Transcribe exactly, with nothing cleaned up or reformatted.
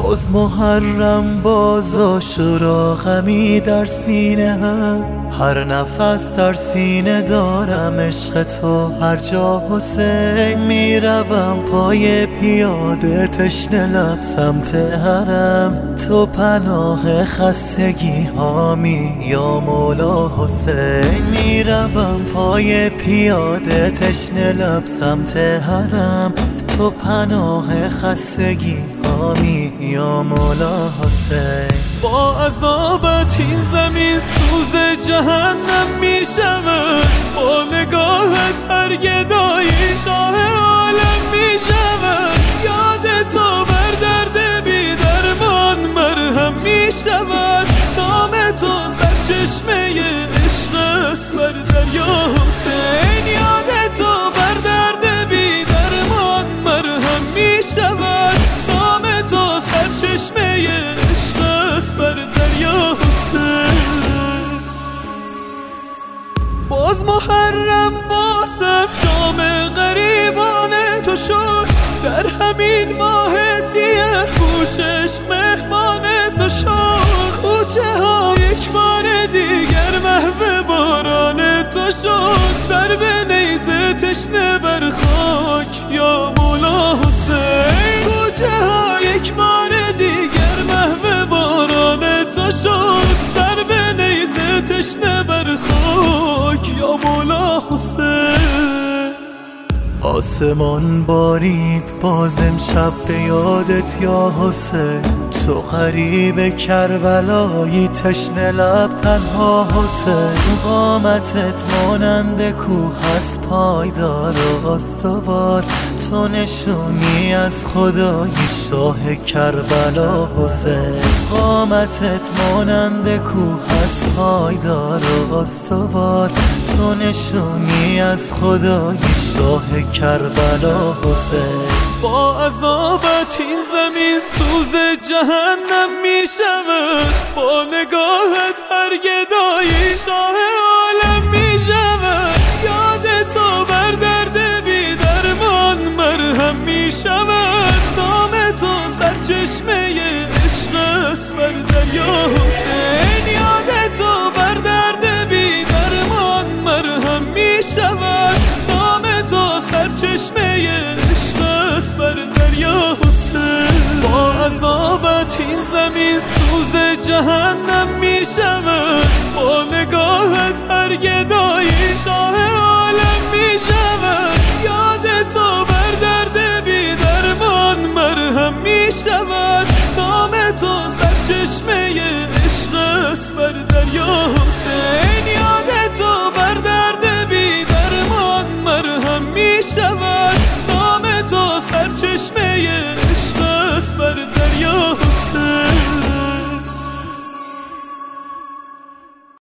باز محرم باز آشورا غمی در سینه هم، هر نفس در سینه دارم عشق تو هر جا حسین. میروم پای پیاده تشنه لب سمت حرم، تو پناه خستگی هامی یا مولا حسین. میروم پای پیاده تشنه لب سمت حرم، تو پناه خستگی هامی یا مولا حسین. با عذابت این زمین سوز جهنم می شود، با نگاهت هر گدایی شاه عالم می شود. یاد تو بر درد بی درمان مرهم می شود، نام تو سرچشمه عشق است بر دریا حسین. یاد تو بر درد بی درمان مرهم می شود، نام تو سرچشمه عشق است بر دریا حسین. باز محرم بازم شام غریبانه تو شد، در همین ماه سیه پوشش مهمان تو شد. کوچه ها یک بار دیگر محو باران تو شد، سر به نیزه تشنه بر خاک یا مولا حسین. کوچه ها یک بار دیگر محو باران تو شد، سر به نیزه تشنه بر خاک یا مولا حسین. آسمان بارید باز امشب به یادت یا حسین، تو غریب کربلایی تشنه لب تنها حسین. قامتت مانند کوه از پایدار و استوار، تو نشونی از خدایی شاه کربلا حسین. قامتت مانند کوه از پایدار و استوار، تو نشونی از خدایی شاه کربلا حسین. با عذابت این زمین سوز جهنم می شود، با نگاهت هر گدایی شاه عالم می شود. یاد تو بر درد بی درمان مرهم می شود، نام تو سرچشمه عشق است بر دریا حسین. یاد تو بر درد بی درمان مرهم می شود، نام تو سرچشمه عشق است بر دریا حسین. با عذابت این زمین سوز جهنم می شود، با نگاهت هر گدایی شاه عالم می شود. یاد تو بر درد بی درمان مرهم می شود، نام تو سرچشمه عشق است بر دریا حسین.